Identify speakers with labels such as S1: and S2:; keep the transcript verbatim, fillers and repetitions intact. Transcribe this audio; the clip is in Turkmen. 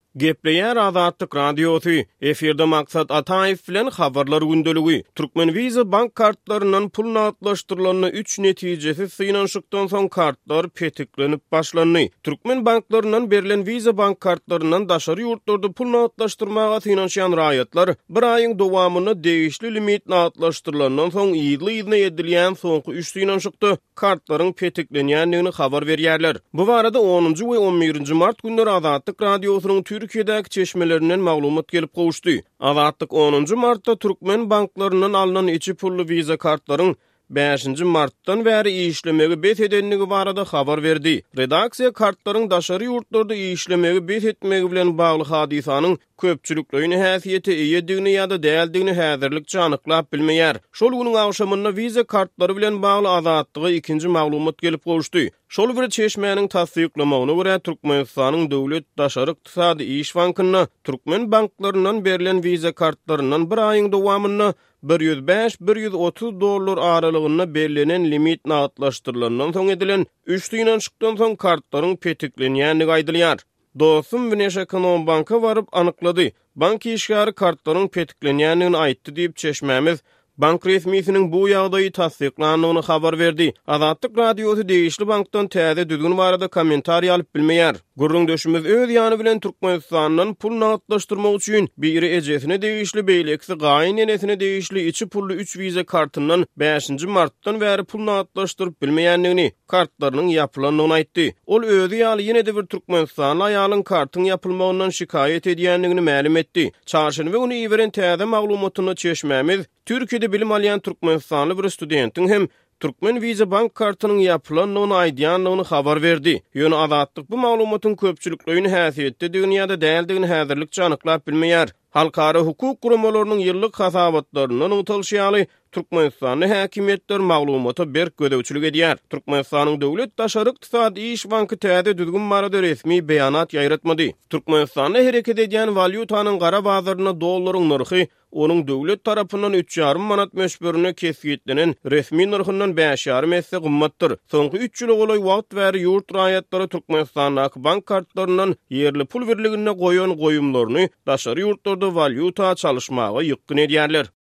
S1: Gepleýär Azatlyk radiosu, efirde maksat Ataýew bilen habarlar gündöligi. Türkmen Wiza bank kartlaryndan pul nagdlaşdyrylanyny üç netijesi synanşykdan soň kartlar petiklenip başlandy. Türkmen banklaryndan berilen Wiza bank kartlaryndan daşary ýurtlarda pul nagdlaşdyrmaga synanşýan raýatlar bir aýyň dowamyny degişli limit nagdlaşdyrylandan soň ýyly-ýyly edilýän soňky üç synanşykda kartlaryň petiklenýändigini habar berýärler. Bu barada onuncu we on birinji mart günleri Azatlyk radiosynyň Türkiýedäki çeşmelerinden maglumat gelip gowuşdy. Azatlyk onuncu martda Türkmen banklarynyň alynan içi pully Wiza kartlaryň beşinji martdan bäri işlemegi bet edenligi barada habar berdi. Redaksiýa kartlaryň daşary ýurtlarda işlemegi bet etmegi bilen bagly hadisanyň köpçülikleýine häsiýeti eýedigini ýa-da däldigini häzirlikçe anyklap bilmeýär. Şol güniň agşamynda Wiza kartlary bilen bagly azatlygy ikinji maglumat gelip gowuşdy. Şol bir çeşmäniň tasdiklamagyna görä Türkmenistanyň döwlet daşary ykdysady iş bankyna Türkmen banklarynyň berilen Wiza kartlarynyň bir aýyň dowamyny bir ýüz beş - bir ýüz otuz dollar aralygynda belirlenen limit nagdlaşdyrylandan soň edilen üç synanşykdan soň kartlaryň petiklenýändigi aýdylýar. Dostum Güneş Ekonom Banka varıp anyklady. Bank işgary kartlaryň petiklenýändigini aýtdy diýip çeşmämiz bank resmiýetiniň bu ýagdaýy tasdiklandygyny habar berdi. Azatlyk radiosu degişli bankdan täze düzgün barada kommentariýa alyp bilmeýär. Gurrun döşümüz öz ýany bilen Türkmenistanyň pul nagdlaşdyrmak üçin biri ejesine degişli beýleksi gaýyn enesine degişli içi pully üç Wiza kartyndan beşinji martdan bäri pul nagdlaşdyryp bilmeýändigini, kartlarynyň ýapylanyny aýtdy. Ol özü ýaly ýene de bir Türkmenistanly aýalyň kartyň ýapylmagyndan şikaýet edýändigini ma'lum etdi. Çarşynba güni ýiberen täze maglumatyny çeşmämiz Türkiýede bilim alýan Türkmenistanly bir studentiň hem Türkmen Wiza bank kartynyň ýapylanyny aýdýanlygyny habar berdi. Ýöne Azatlyk bu maglumatyň köpçülikleýine häsiýetde dünýäde däldigini häzirlikçe anyklap bilmeýär. Halkara hukuk gurumalarynyň ýyllyk hasabatlarynyň utalşýaly Türkmenistanyň häkimetleri maglumata berk gödäwçilik edýär. Türkmenistanyň döwlet daşary ykdysady iş banky täze düzgün barada resmi beýanat ýaýratmady. Türkmenistanda hereket edýän valyutanyň gara bazaryna dollaryň narhy onun döwlet tarapyndan üç ýarym manat meşberine kesgiýetlenen resmi narhyndan beş ýarym esse gymmatdyr. Soňky üç ýyl golay wagt bäri ýurt raýatlary Türkmenistanyň bank kartlarynyň ýerli pul birligine goýan goýumlaryny daşary ýurtlarda valyuta çalışmagy ýykgyn edýärler.